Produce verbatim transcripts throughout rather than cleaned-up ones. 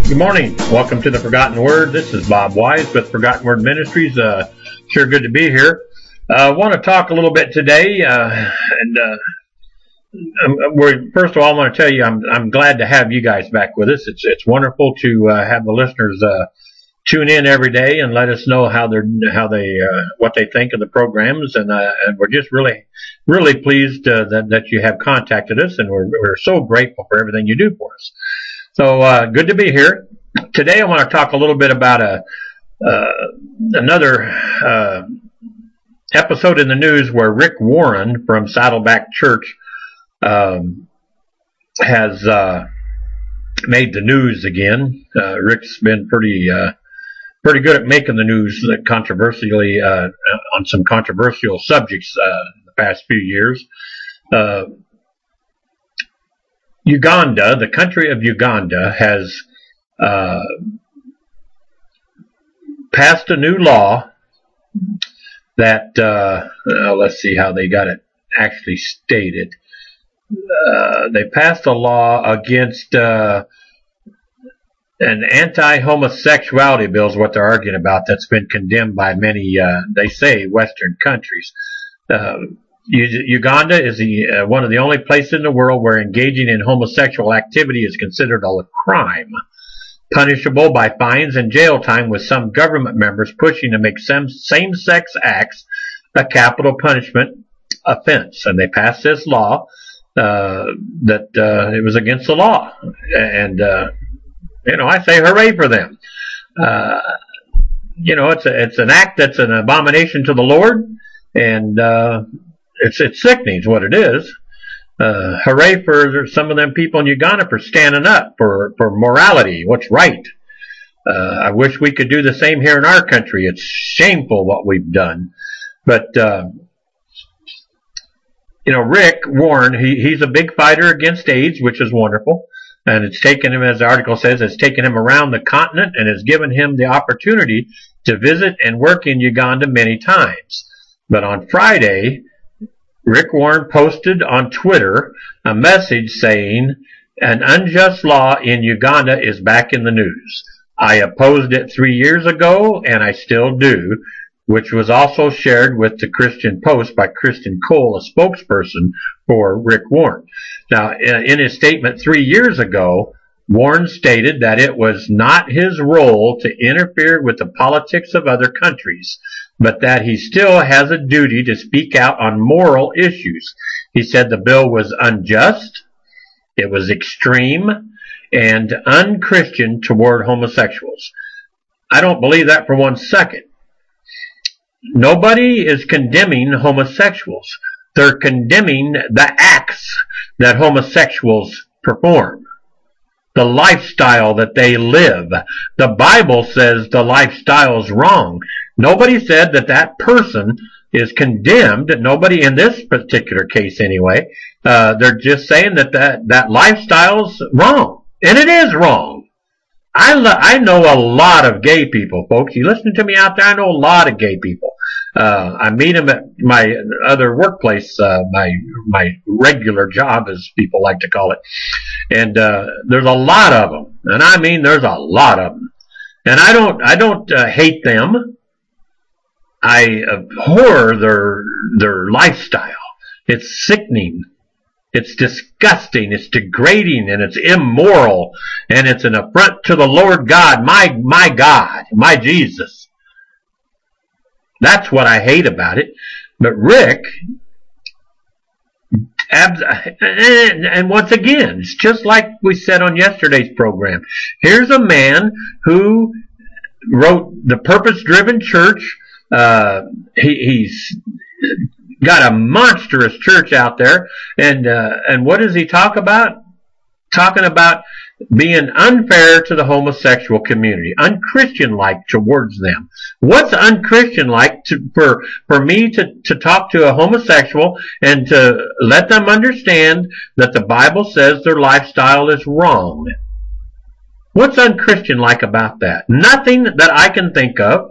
Good morning. Welcome to the Forgotten Word. This is Bob Wise with Forgotten Word Ministries. Uh, sure good to be here. I uh, want to talk a little bit today. Uh, and uh, we're, First of all, I want to tell you I'm, I'm glad to have you guys back with us. It's it's wonderful to uh, have the listeners uh, tune in every day and let us know how they're how they uh, what they think of the programs. And, uh, and we're just really really pleased uh, that that you have contacted us, and we're we're so grateful for everything you do for us. So uh, good to be here. Today I want to talk a little bit about a uh, another uh, episode in the news where Rick Warren from Saddleback Church um, has uh, made the news again. Uh, Rick's been pretty uh, pretty good at making the news controversially uh, on some controversial subjects uh, in the past few years. Uh, Uganda, the country of Uganda, has uh, passed a new law that, uh, uh, let's see how they got it actually stated. Uh, they passed a law against uh, an anti-homosexuality bill is what they're arguing about, that's been condemned by many, uh, they say, Western countries. Uh, Uganda is the, uh, one of the only places in the world where engaging in homosexual activity is considered a crime, punishable by fines and jail time, with some government members pushing to make some same-sex acts a capital punishment offense. And they passed this law uh, that uh, it was against the law. And, uh, you know, I say hooray for them. Uh, you know, it's a, it's an act that's an abomination to the Lord, and uh, It's it's sickening is what it is. Uh, hooray for some of them people in Uganda for standing up for, for morality, what's right. Uh, I wish we could do the same here in our country. It's shameful what we've done. But, uh, you know, Rick Warren, he, he's a big fighter against AIDS, which is wonderful. And it's taken him, as the article says, it's taken him around the continent and has given him the opportunity to visit and work in Uganda many times. But on Friday, Rick Warren posted on Twitter a message saying, "An unjust law in Uganda is back in the news. I opposed it three years ago, and I still do," which was also shared with the Christian Post by Kristen Cole, a spokesperson for Rick Warren. Now, in his statement three years ago, Warren stated that it was not his role to interfere with the politics of other countries, but that he still has a duty to speak out on moral issues. He said the bill was unjust, it was extreme, and unchristian toward homosexuals. I don't believe that for one second. Nobody is condemning homosexuals. They're condemning the acts that homosexuals perform, the lifestyle that they live. The Bible says the lifestyle is wrong. Nobody said that that person is condemned. Nobody in this particular case anyway. Uh, they're just saying that that, that lifestyle's wrong. And it is wrong. I, lo- I know a lot of gay people, folks. You listen to me out there, I know a lot of gay people. Uh, I meet them at my other workplace, uh, my, my regular job, as people like to call it. And, uh, there's a lot of them. And I mean, there's a lot of them. And I don't, I don't, uh, hate them. I abhor their, their lifestyle. It's sickening. It's disgusting. It's degrading, and it's immoral, and it's an affront to the Lord God, my, my God, my Jesus. That's what I hate about it. But Rick, abs- and, and once again, it's just like we said on yesterday's program. Here's a man who wrote The Purpose-Driven Church. Uh, he, he's got a monstrous church out there. And, uh, and what does he talk about? Talking about being unfair to the homosexual community, unchristian-like towards them. What's unchristian-like to, for, for me to, to talk to a homosexual and to let them understand that the Bible says their lifestyle is wrong? What's unchristian-like about that? Nothing that I can think of.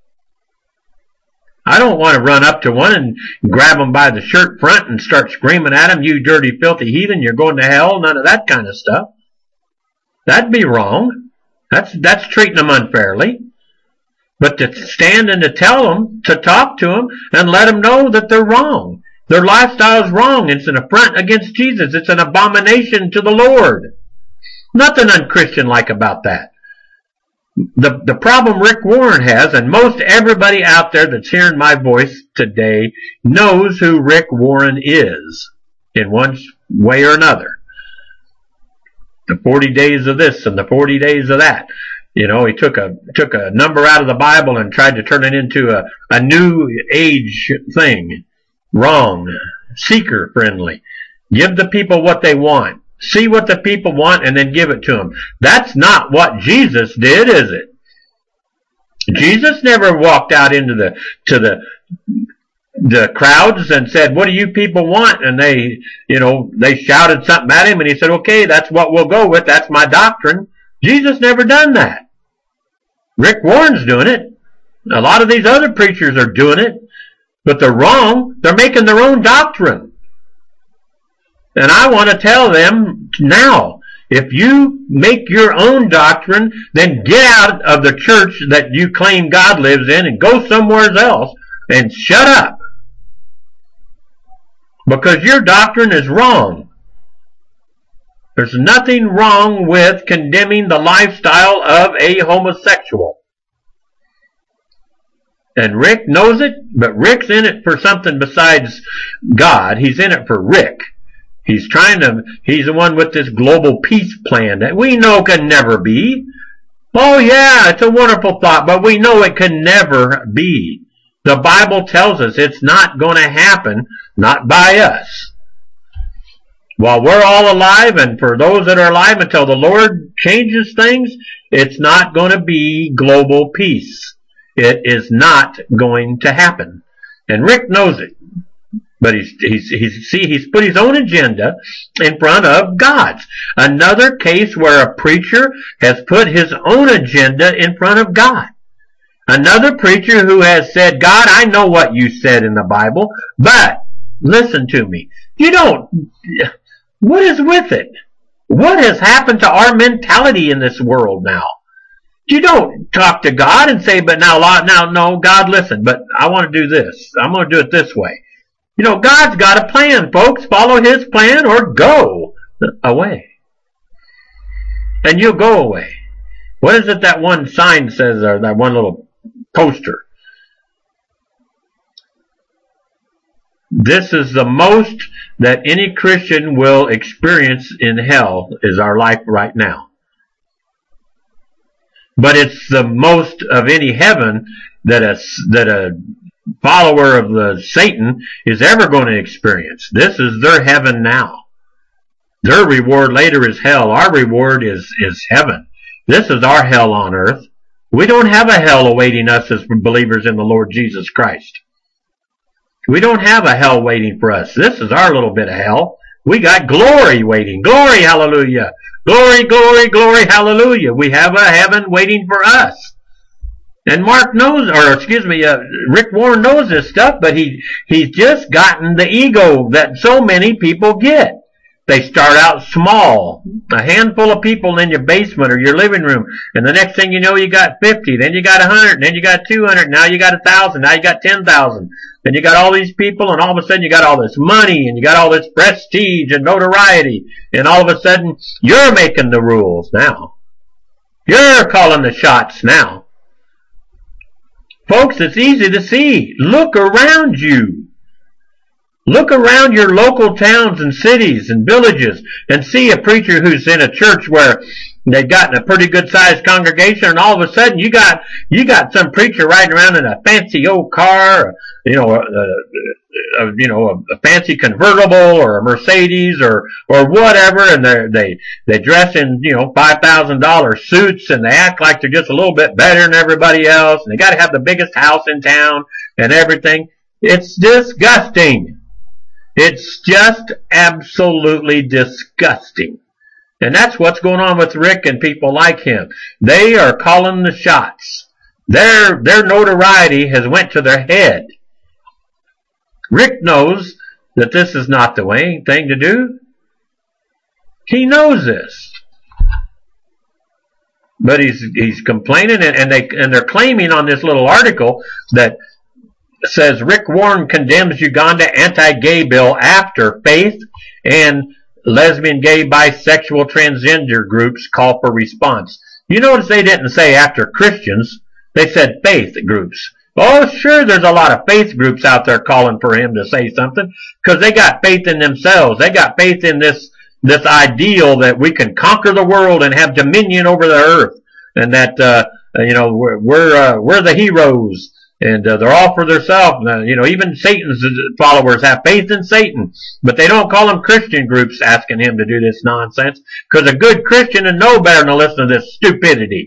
I don't want to run up to one and grab them by the shirt front and start screaming at them, "You dirty, filthy heathen, you're going to hell," none of that kind of stuff. That'd be wrong. That's, that's treating them unfairly. But to stand and to tell them, to talk to them, and let them know that they're wrong. Their lifestyle is wrong. It's an affront against Jesus. It's an abomination to the Lord. Nothing unchristian-like about that. The, the problem Rick Warren has, and most everybody out there that's hearing my voice today knows who Rick Warren is in one way or another. The forty days of this and the forty days of that. You know, he took a took a number out of the Bible and tried to turn it into a, a new age thing. Wrong. Seeker friendly. Give the people what they want. See what the people want and then give it to them. That's not what Jesus did, is it? Jesus never walked out into the to the the crowds and said, "What do you people want?" And they, you know, they shouted something at him and he said, "Okay, that's what we'll go with. That's my doctrine." Jesus never done that. Rick Warren's doing it. A lot of these other preachers are doing it. But they're wrong. They're making their own doctrine. And I want to tell them now, if you make your own doctrine, then get out of the church that you claim God lives in and go somewhere else and shut up. Because your doctrine is wrong. There's nothing wrong with condemning the lifestyle of a homosexual. And Rick knows it, but Rick's in it for something besides God. He's in it for Rick. He's trying to, he's the one with this global peace plan that we know can never be. Oh yeah, it's a wonderful thought, but we know it can never be. The Bible tells us it's not going to happen, not by us. While we're all alive, and for those that are alive until the Lord changes things, it's not going to be global peace. It is not going to happen. And Rick knows it. But he's, he's, he's, see, he's put his own agenda in front of God's. Another case where a preacher has put his own agenda in front of God. Another preacher who has said, "God, I know what you said in the Bible, but listen to me." You don't, what is with it? What has happened to our mentality in this world now? You don't talk to God and say, "But now, now, no, God, listen, but I want to do this. I'm going to do it this way." You know, God's got a plan, folks. Follow His plan or go away. And you'll go away. What is it that one sign says, or that one little poster? This is the most that any Christian will experience in hell is our life right now. But it's the most of any heaven that a, that a follower of the Satan is ever going to experience. This is their heaven now. Their reward later is hell. Our reward is, is heaven. This is our hell on earth. We don't have a hell awaiting us as believers in the Lord Jesus Christ. We don't have a hell waiting for us. This is our little bit of hell. We got glory waiting. Glory, hallelujah. Glory, glory, glory, hallelujah. We have a heaven waiting for us. And Mark knows, or excuse me, uh, Rick Warren knows this stuff, but he he's just gotten the ego that so many people get. They start out small, a handful of people in your basement or your living room, and the next thing you know, you got fifty, then you got a hundred, then you got two hundred, now you got a thousand, now you got ten thousand. Then you got all these people, and all of a sudden you got all this money, and you got all this prestige and notoriety, and all of a sudden you're making the rules now. You're calling the shots now. Folks, it's easy to see. Look around you. Look around your local towns and cities and villages and see a preacher who's in a church where they've gotten a pretty good sized congregation, and all of a sudden you got you got some preacher riding around in a fancy old car, or, you know, a, a, a, you know, a, a fancy convertible or a Mercedes or or whatever, and they they they dress in, you know, five thousand dollar suits, and they act like they're just a little bit better than everybody else, and they got to have the biggest house in town and everything. It's disgusting. It's just absolutely disgusting. And that's what's going on with Rick and people like him. They are calling the shots. Their, their notoriety has went to their head. Rick knows that this is not the way thing to do. He knows this. But he's he's complaining, and, and they and they're claiming on this little article that says Rick Warren condemns Uganda anti-gay bill after faith and lesbian, gay, bisexual, transgender groups call for response. You notice they didn't say after Christians; they said faith groups. Oh, sure, there's a lot of faith groups out there calling for him to say something because they got faith in themselves. They got faith in this this ideal that we can conquer the world and have dominion over the earth, and that uh, you know we're we're, uh, we're the heroes, and uh, they're all for themselves. Uh, you know, even Satan's followers have faith in Satan, but they don't call them Christian groups asking him to do this nonsense because a good Christian would know better than to listen to this stupidity.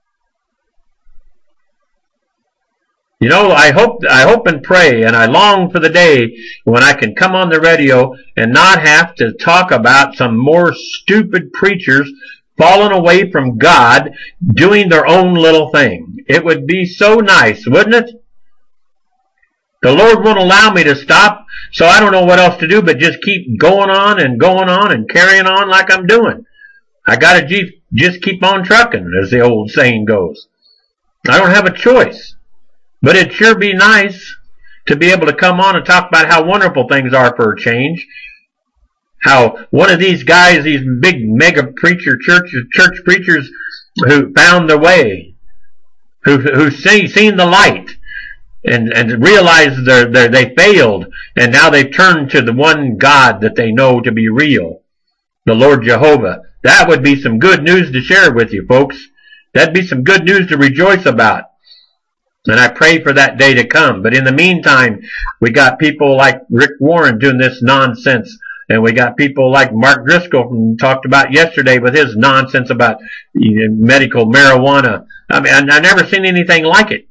You know, I hope, I hope and pray, and I long for the day when I can come on the radio and not have to talk about some more stupid preachers falling away from God, doing their own little thing. It would be so nice, wouldn't it? The Lord won't allow me to stop, so I don't know what else to do but just keep going on and going on and carrying on like I'm doing. I gotta just keep on trucking, as the old saying goes. I don't have a choice. But it'd sure be nice to be able to come on and talk about how wonderful things are for a change. How one of these guys, these big mega preacher churches, church preachers who found their way, who who see, seen the light and and realized they're, they're, they failed, and now they've turned to the one God that they know to be real, the Lord Jehovah. That would be some good news to share with you, folks. That'd be some good news to rejoice about. And I pray for that day to come. But in the meantime, we got people like Rick Warren doing this nonsense. And we got people like Mark Driscoll from, talked about yesterday with his nonsense about you know, medical marijuana. I mean, I, I never seen anything like it.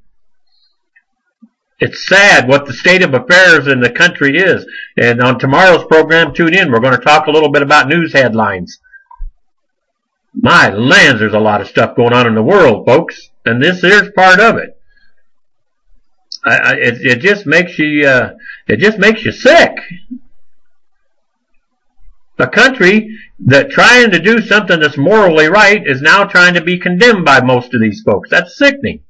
It's sad what the state of affairs in the country is. And on tomorrow's program, tune in. We're going to talk a little bit about news headlines. My lands, there's a lot of stuff going on in the world, folks. And this here's part of it. I, I, it, it just makes you, uh, it just makes you sick. A country that trying to do something that's morally right is now trying to be condemned by most of these folks. That's sickening.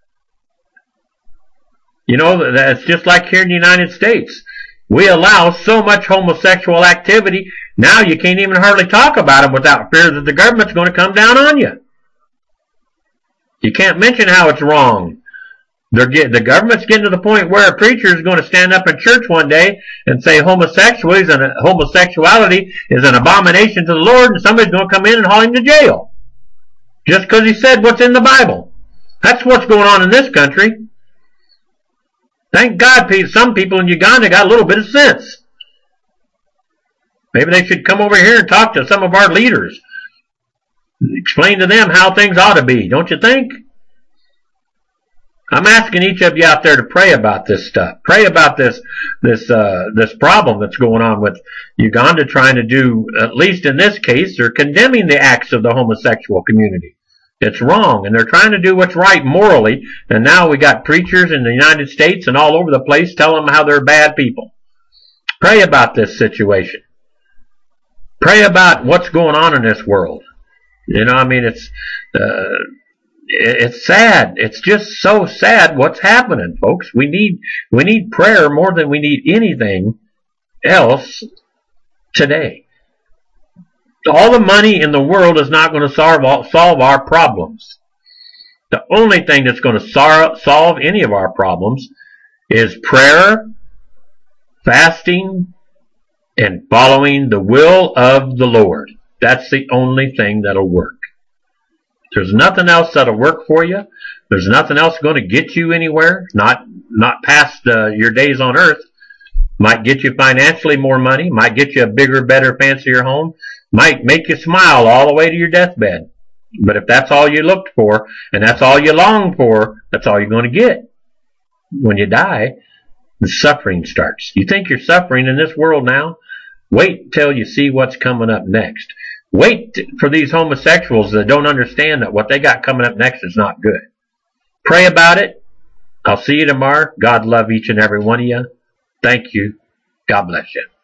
You know, that's just like here in the United States. We allow so much homosexual activity, now you can't even hardly talk about them without fear that the government's going to come down on you. You can't mention how it's wrong. They're get, the government's getting to the point where a preacher is going to stand up in church one day and say homosexuality is an, homosexuality is an abomination to the Lord, and somebody's going to come in and haul him to jail. Just because he said what's in the Bible. That's what's going on in this country. Thank God some people in Uganda got a little bit of sense. Maybe they should come over here and talk to some of our leaders. Explain to them how things ought to be, don't you think? I'm asking each of you out there to pray about this stuff. Pray about this this uh, this problem that's going on with Uganda trying to do, at least in this case, they're condemning the acts of the homosexual community. It's wrong, and they're trying to do what's right morally, and now we got preachers in the United States and all over the place telling them how they're bad people. Pray about this situation. Pray about what's going on in this world. You know, I mean, it's... Uh, It's sad. It's just so sad what's happening, folks. We need we need prayer more than we need anything else today. All the money in the world is not going to solve all, solve our problems. The only thing that's going to sol- solve any of our problems is prayer, fasting, and following the will of the Lord. That's the only thing that'll work. There's nothing else that'll work for you. There's nothing else going to get you anywhere, not not past uh, your days on earth. Might get you financially more money, might get you a bigger, better, fancier home, might make you smile all the way to your deathbed. But if that's all you looked for, and that's all you longed for, that's all you're going to get. When you die, the suffering starts. You think you're suffering in this world now? Wait till you see what's coming up next. Wait for these homosexuals that don't understand that what they got coming up next is not good. Pray about it. I'll see you tomorrow. God love each and every one of you. Thank you. God bless you.